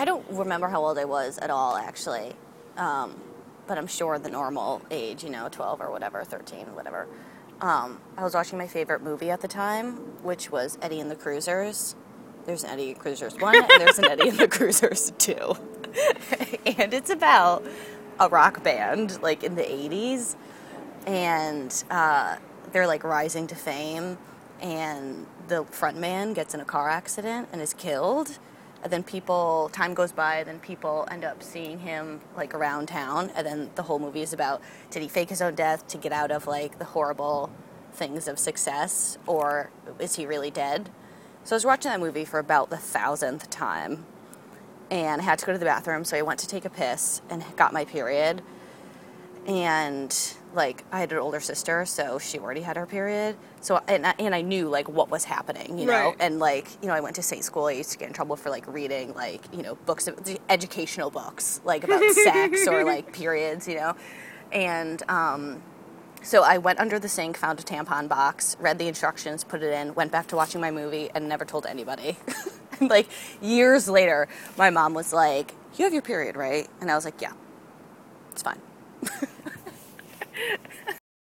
I don't remember how old I was at all, actually. But I'm sure the normal age, 12 or whatever, 13, whatever. I was watching my favorite movie at the time, which was Eddie and the Cruisers. There's an Eddie and the Cruisers 1, and there's an Eddie and the Cruisers 2. And it's about a rock band, like, in the 80s. And they're, like, rising to fame. And the frontman gets in a car accident and is killed. And then time goes by, then people end up seeing him, like, around town. And then the whole movie is about, did he fake his own death to get out of, like, the horrible things of success? Or is he really dead? So I was watching that movie for about the 1,000th time. And I had to go to the bathroom, so I went to take a piss and got my period. And, like, I had an older sister, so she already had her period. So, and I knew, like, what was happening, you know? Right. And, like, I went to state school. I used to get in trouble for, like, reading, like, books, educational books, like, about sex or, like, periods, And, so I went under the sink, found a tampon box, read the instructions, put it in, went back to watching my movie, and never told anybody. And, like, years later, my mom was like, "You have your period, right?" And I was like, "Yeah, it's fine."